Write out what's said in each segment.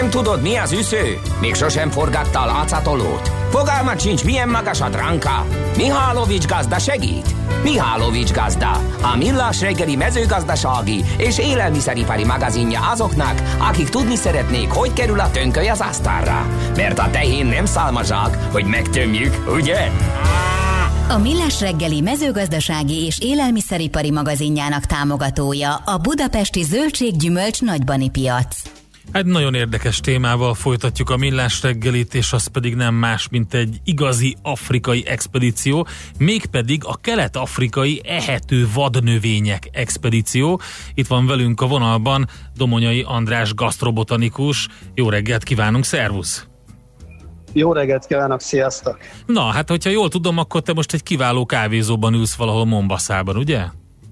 Nem tudod, mi az üsző? Még sosem forgattál átszatolót? Fogalmat sincs, milyen magas a dránka? Mihálovics gazda segít? Mihálovics gazda, a millás reggeli mezőgazdasági és élelmiszeripari magazinja azoknak, akik tudni szeretnék, hogy kerül a tönköly az asztalra. Mert a tehén nem szálmazsák, hogy megtömjük, ugye? A Millás reggeli mezőgazdasági és élelmiszeripari magazinjának támogatója a budapesti zöldséggyümölcs nagybani piac. Egy nagyon érdekes témával folytatjuk a Millás reggelit, és az pedig nem más, mint egy igazi afrikai expedíció, mégpedig a kelet-afrikai ehető vadnövények expedíció. Itt van velünk a vonalban Domonyai András gasztrobotanikus. Jó reggelt kívánunk, szervusz! Jó reggelt kívánok, sziasztok! Na, hát hogyha jól tudom, akkor te most egy kiváló kávézóban ülsz valahol Mombaszában, ugye?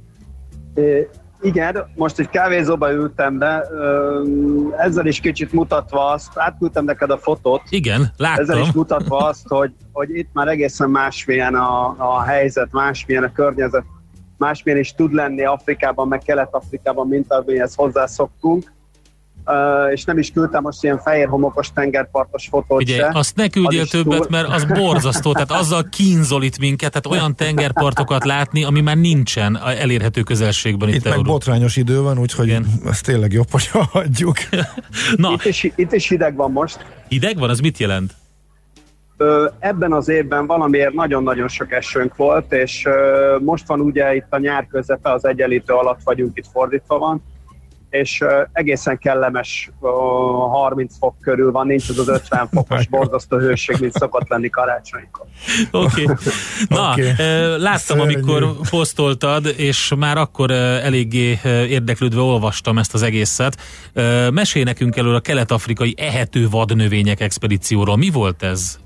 Igen, most egy kávézóba ültem be, ezzel is kicsit mutatva azt, átküldtem neked a fotót. Igen, láttam. Ezzel is mutatva azt, hogy itt már egészen másmilyen a helyzet, másmilyen a környezet, másmilyen is tud lenni Afrikában, meg Kelet-Afrikában, mint amihez hozzászoktunk. És nem is küldtem most ilyen fehér homokos tengerpartos fotót. Ugye, se. azt ne küldjél többet, mert az borzasztó, tehát azzal kínzol itt minket, tehát olyan tengerpartokat látni, ami már nincsen elérhető közelségben. Itt meg botrányos idő van, úgyhogy ez tényleg jobb, hogyha hagyjuk. Na. Itt is hideg van most. Hideg van? Az mit jelent? Ebben az évben valamiért nagyon-nagyon sok esőnk volt, és most van ugye itt a nyár közepe, az egyenlítő alatt vagyunk, itt fordítva van, és egészen kellemes 30 fok körül van, nincs az 50 fokos borzasztó hőség, mint szokott lenni karácsonykor. Oké. Na, láttam, amikor posztoltad, és már akkor eléggé érdeklődve olvastam ezt az egészet. Mesélj nekünk elől a kelet-afrikai ehető vadnövények expedícióról. Mi volt ez?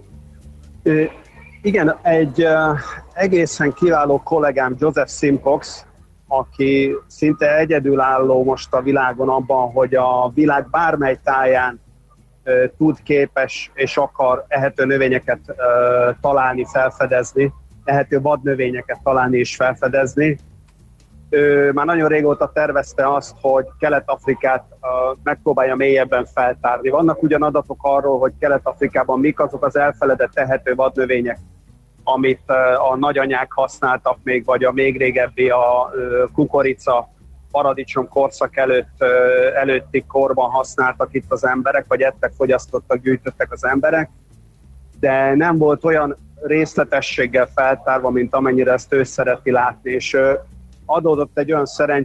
Igen, egy egészen kiváló kollégám, Joseph Simcox, aki szinte egyedülálló most a világon abban, hogy a világ bármely táján tud, képes és akar ehető növényeket találni, felfedezni, ehető vadnövényeket találni és felfedezni. Ő már nagyon régóta tervezte azt, hogy Kelet-Afrikát megpróbálja mélyebben feltárni. Vannak ugyan adatok arról, hogy Kelet-Afrikában mik azok az elfeledett ehető vadnövények, amit a nagyanyák használtak még, vagy a még régebbi a kukorica, paradicsom korszak előtti korban használtak itt az emberek, vagy ettek, fogyasztottak, gyűjtöttek az emberek, de nem volt olyan részletességgel feltárva, mint amennyire ezt ő szereti látni, és adódott egy olyan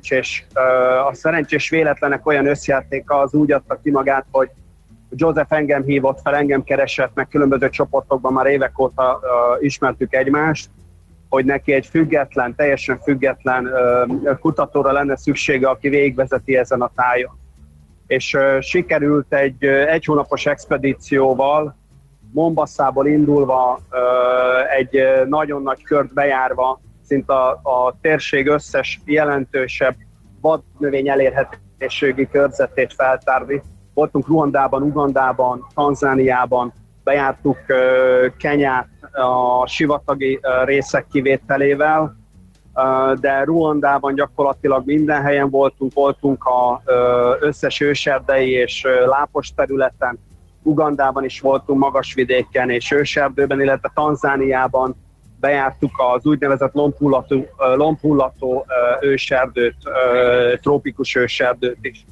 a szerencsés véletlenek olyan összjátéka, az úgy adta ki magát, hogy Joseph engem hívott fel, engem keresett, meg különböző csoportokban már évek óta ismertük egymást, hogy neki egy független, teljesen független kutatóra lenne szüksége, aki végigvezeti ezen a tájon. És sikerült egy hónapos expedícióval, Mombasszából indulva, egy nagyon nagy kört bejárva, szinte a térség összes jelentősebb vadnövény elérhetőségi körzetét feltárni. Voltunk Ruandában, Ugandában, Tanzániában, bejártuk Kenyát a sivatagi részek kivételével, de Ruandában gyakorlatilag minden helyen voltunk az összes őserdei és lápos területen, Ugandában is voltunk magasvidéken és őserdőben, illetve Tanzániában bejártuk az úgynevezett lombhullató őserdőt, trópikus őserdőt is.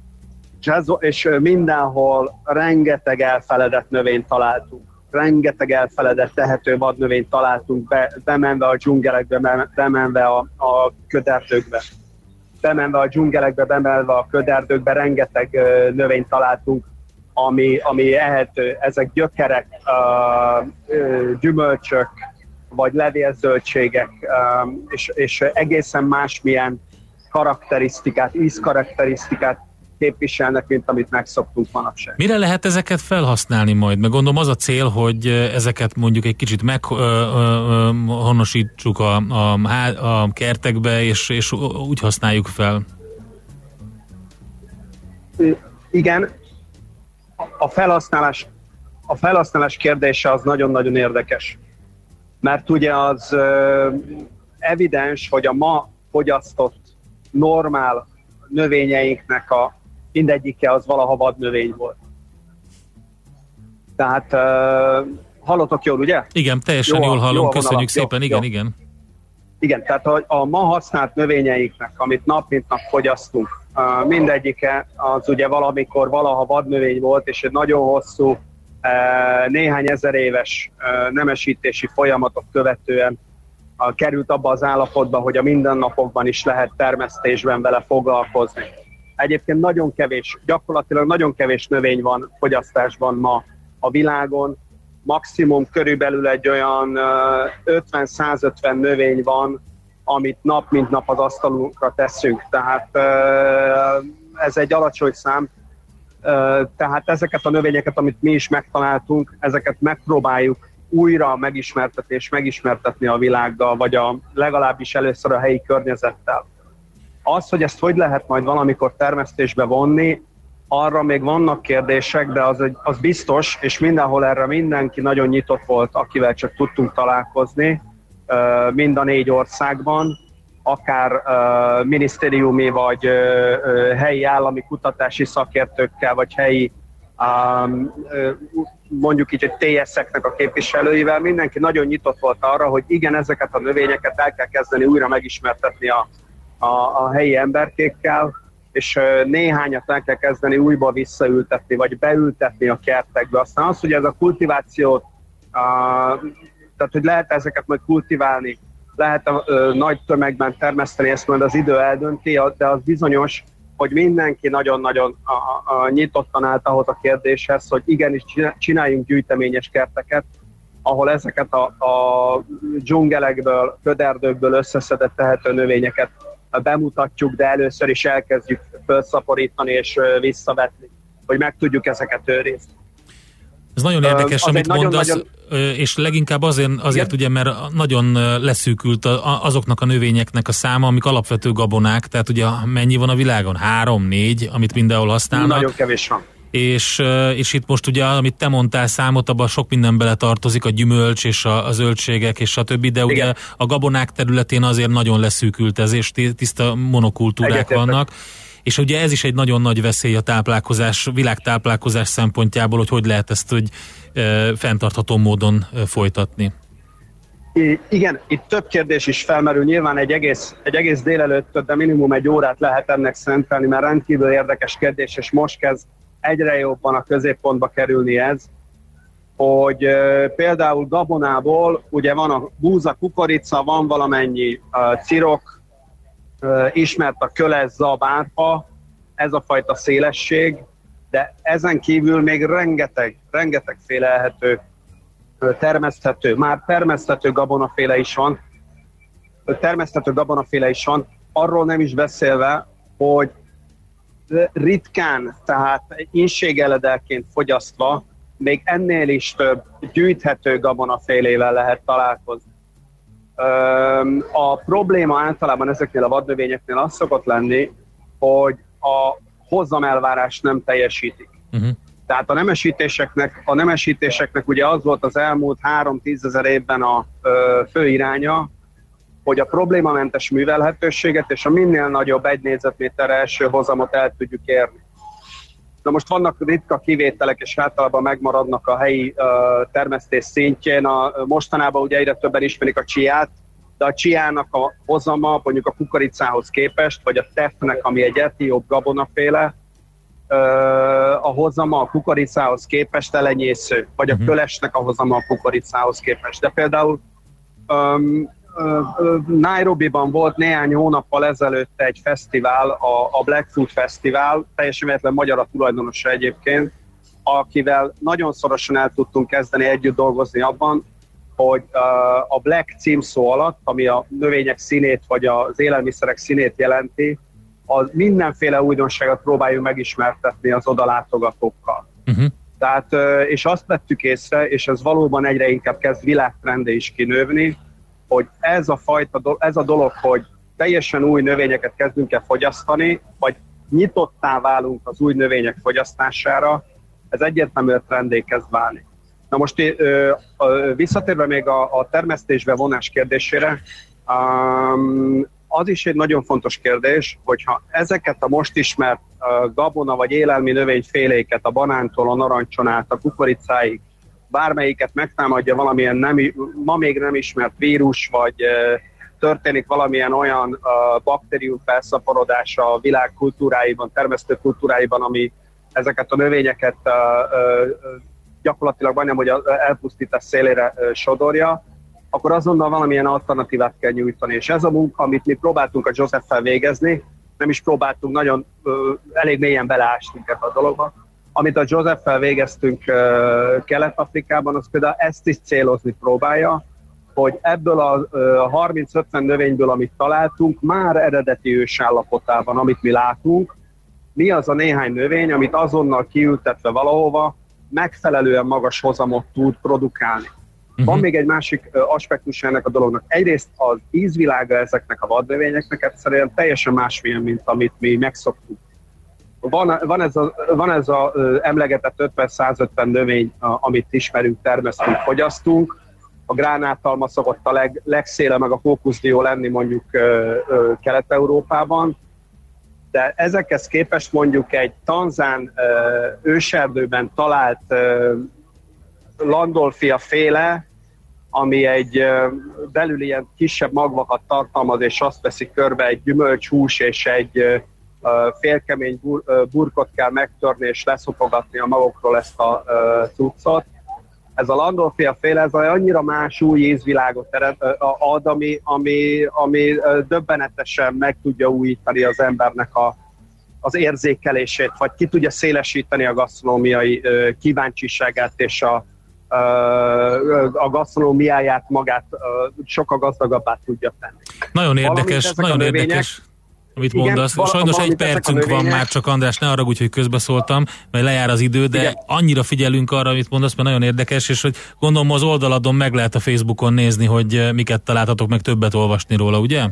És mindenhol rengeteg elfeledett növényt találtunk. Rengeteg elfeledett tehető vadnövényt találtunk, bemenve a dzsungelekbe, bemenve a köderdőkbe. Bemenve a dzsungelekbe, bemenve a köderdőkbe, rengeteg növényt találtunk, ami ehető. Ezek gyökerek, gyümölcsök, vagy levélzöldségek, és egészen másmilyen karakterisztikát, ízkarakterisztikát képviselnek, mint amit megszoktunk manapság. Mire lehet ezeket felhasználni majd? Meg gondolom az a cél, hogy ezeket mondjuk egy kicsit meghonosítsuk a kertekbe, és úgy használjuk fel. Igen, a felhasználás kérdése az nagyon-nagyon érdekes. Mert ugye az evidens, hogy a ma fogyasztott normál növényeinknek a mindegyike az valaha vadnövény volt. Tehát hallotok jól, ugye? Igen, teljesen jól hallom, köszönjük szépen, igen. Igen, tehát a ma használt növényeinknek, amit nap mint nap fogyasztunk, mindegyike az ugye valaha vadnövény volt, és egy nagyon hosszú, néhány ezer éves nemesítési folyamatot követően került abba az állapotba, hogy a mindennapokban is lehet termesztésben vele foglalkozni. Egyébként gyakorlatilag nagyon kevés növény van fogyasztásban ma a világon. Maximum körülbelül egy olyan 50-150 növény van, amit nap mint nap az asztalunkra teszünk. Tehát ez egy alacsony szám. Tehát ezeket a növényeket, amit mi is megtaláltunk, ezeket megpróbáljuk újra megismertetni a világgal, vagy legalábbis először a helyi környezettel. Az, hogy ezt hogy lehet majd valamikor termesztésbe vonni, arra még vannak kérdések, de az biztos, és mindenhol erre mindenki nagyon nyitott volt, akivel csak tudtunk találkozni, mind a 4 országban, akár minisztériumi, vagy helyi állami kutatási szakértőkkel, vagy helyi mondjuk így, hogy TS-eknek a képviselőivel, mindenki nagyon nyitott volt arra, hogy igen, ezeket a növényeket el kell kezdeni újra megismertetni a helyi emberkékkel, és néhányat el kell kezdeni újba visszaültetni, vagy beültetni a kertekbe. Aztán az, hogy ez a kultivációt, tehát hogy lehet ezeket majd kultiválni, lehet nagy tömegben termeszteni, ezt majd az idő eldönti, de az bizonyos, hogy mindenki nagyon-nagyon nyitottan állt ahhoz a kérdéshez, hogy igenis csináljunk gyűjteményes kerteket, ahol ezeket a dzsungelekből, köderdőkből összeszedett tehető növényeket bemutatjuk, de először is elkezdjük felszaporítani és visszavetni, hogy meg tudjuk ezeket őrizni. Ez nagyon érdekes, amit mondasz, és leginkább azért ugye, mert nagyon leszűkült azoknak a növényeknek a száma, amik alapvető gabonák, tehát ugye mennyi van a világon? 3-4, amit mindenhol használnak. Nagyon kevés van. És itt most ugye, amit te mondtál számot, abban sok minden bele tartozik, a gyümölcs és a zöldségek és a többi, de ugye a gabonák területén azért nagyon leszűkült ez, és tiszta monokultúrák vannak. És ugye ez is egy nagyon nagy veszély a világtáplálkozás szempontjából, hogy lehet ezt fenntartható módon folytatni. Igen, itt több kérdés is felmerül. Nyilván egy egész délelőtt, de minimum egy órát lehet ennek szentelni, mert rendkívül érdekes kérdés, és most kezd egyre jobban a középpontba kerülni ez, hogy például gabonából ugye van a búza, kukorica, van valamennyi cirok, ismert a köles, zab, árpa, ez a fajta szélesség, de ezen kívül még rengetegféle lehető termeszthető, már termeszthető gabonaféle is van, arról nem is beszélve, hogy ritkán, tehát inségeledelként fogyasztva még ennél is több gyűjthető gabonafélével lehet találkozni. A probléma általában ezeknél a vadnövényeknél az szokott lenni, hogy a hozamelvárást nem teljesítik. Tehát a nemesítéseknek ugye az volt az elmúlt 3-10 ezer évben a fő iránya, hogy a problémamentes művelhetőséget és a minél nagyobb 1 négyzetméter első hozamot el tudjuk érni. Na most vannak ritka kivételek, és általában megmaradnak a helyi termesztés szintjén. Mostanában ugye egyre többen ismerik a csiát, de a csiának a hozama mondjuk a kukoricához képest, vagy a tefnek, ami egy etióp gabonaféle, a hozama a kukoricához képest elenyésző, vagy a kölesnek a hozama a kukoricához képest. De például Nairobiban volt néhány hónappal ezelőtt egy fesztivál, a Blackfoot Fesztivál, teljesen véletlen magyar a tulajdonosa egyébként, akivel nagyon szorosan el tudtunk kezdeni együtt dolgozni abban, hogy a Black címszó alatt, ami a növények színét vagy az élelmiszerek színét jelenti, az mindenféle újdonságot próbáljuk megismertetni az odalátogatókkal. Tehát, és azt vettük észre, és ez valóban egyre inkább kezd világtrendé is kinőni, hogy ez a dolog, hogy teljesen új növényeket kezdünk el fogyasztani, vagy nyitottá válunk az új növények fogyasztására, ez egyértelműen trendé kezd válni. Na most visszatérve még a termesztésbe vonás kérdésére, az is egy nagyon fontos kérdés, hogyha ezeket a most ismert gabona vagy élelmi növényféléket a banántól, a narancson át, a kukoricáig bármelyiket megtámadja valamilyen ma még nem ismert vírus, vagy történik valamilyen olyan baktérium felszaporodás a világ kultúráiban, termesztő kultúráiban, ami ezeket a növényeket gyakorlatilag majdnem, hogy elpusztítás szélére sodorja, akkor azonnal valamilyen alternatívát kell nyújtani. És ez a munka, amit mi próbáltunk a Joseph-fel végezni, nem is próbáltunk, nagyon elég mélyen beleástunk ebbe a dologba. Amit a Joseph-fel végeztünk Kelet-Afrikában, az például ezt is célozni próbálja, hogy ebből a 30-50 növényből, amit találtunk, már eredeti ősállapotában, amit mi látunk, mi az a néhány növény, amit azonnal kiültetve valahova megfelelően magas hozamot tud produkálni. Van még egy másik aspektus ennek a dolognak. Egyrészt az ízvilága ezeknek a vadnövényeknek egyszerűen teljesen másmilyen, mint amit mi megszoktuk. Van ez a emlegetett 50-150 növény, amit ismerünk, termesztünk, fogyasztunk. A gránátalma szokott a legszéle, meg a fókuszdió lenni mondjuk Kelet-Európában. De ezekhez képest mondjuk egy tanzán őserdőben talált Landolfia féle, ami egy belül ilyen kisebb magvakat tartalmaz, és azt veszi körbe, egy gyümölcshús és egy félkemény burkot kell megtörni és leszopogatni a magokról ezt a cuccot. Ez a Landolfia féle, ez annyira más új ízvilágot ad, ami döbbenetesen meg tudja újítani az embernek az érzékelését, vagy ki tudja szélesíteni a gasztronómiai kíváncsiságát, és a gasztronómiáját magát sokkal gazdagabbá tudja tenni. Nagyon érdekes, amit mondasz. Sajnos egy percünk van már csak, András, ne haragudj, hogy közbeszóltam, mert lejár az idő, de annyira figyelünk arra, amit mondasz, mert nagyon érdekes, és hogy gondolom az oldaladon meg lehet a Facebookon nézni, hogy miket találtatok, meg többet olvasni róla, ugye?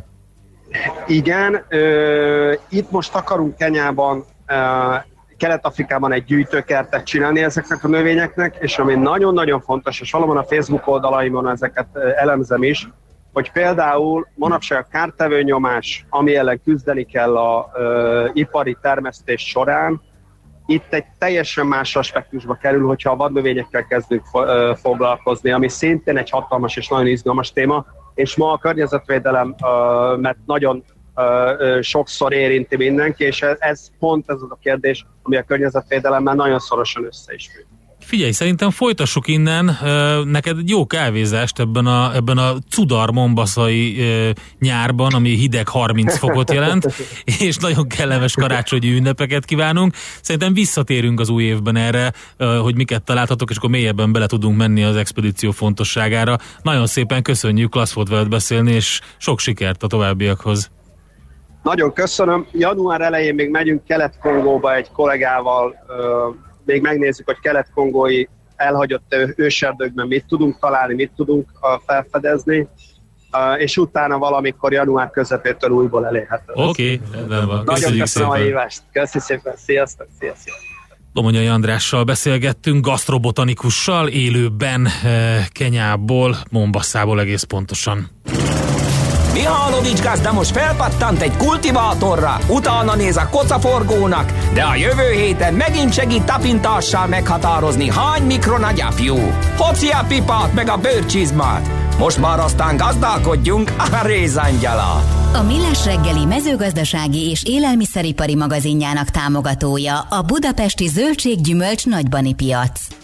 Igen, itt most akarunk Kenyában, Kelet-Afrikában egy gyűjtőkertet csinálni ezeknek a növényeknek, és ami nagyon-nagyon fontos, és valóban a Facebook oldalaimon ezeket elemzem is, hogy például manapság a kártevő nyomás, ami ellen küzdeni kell a ipari termesztés során, itt egy teljesen más aspektusba kerül, hogyha a vadnövényekkel kezdünk foglalkozni, ami szintén egy hatalmas és nagyon izgalmas téma, és ma a környezetvédelem, mert nagyon sokszor érinti mindenki, és ez pont ez az a kérdés, ami a környezetvédelemmel nagyon szorosan össze is függ. Figyelj, szerintem folytassuk innen, neked jó kávézást ebben a cudar mombaszai nyárban, ami hideg 30 fokot jelent, és nagyon kellemes karácsonyi ünnepeket kívánunk. Szerintem visszatérünk az új évben erre, hogy miket találtatok, és akkor mélyebben bele tudunk menni az expedíció fontosságára. Nagyon szépen köszönjük, klassz volt veled beszélni, és sok sikert a továbbiakhoz. Nagyon köszönöm. Január elején még megyünk Kelet-Kongóba egy kollégával, még megnézzük, hogy kelet-kongói elhagyott őserdőkben mit tudunk találni, mit tudunk felfedezni, és utána valamikor január közepétől újból elérhető. Oké, rendben van. Nagyon köszönöm a hívást. Köszönöm szépen. Sziasztok. Domonyai Andrással beszélgettünk, gasztrobotanikussal, élőben Kenyából, Mombasszából egész pontosan. Mihálovics gazda most felpattant egy kultivátorra, utána néz a kocaforgónak, de a jövő héten megint segít tapintással meghatározni, hány mikron a gyapjú. Hoci a pipát meg a bőrcsizmát. Most már aztán gazdálkodjunk a rézangyalat. A Millás reggeli mezőgazdasági és élelmiszeripari magazinjának támogatója a budapesti zöldséggyümölcs nagybani piac.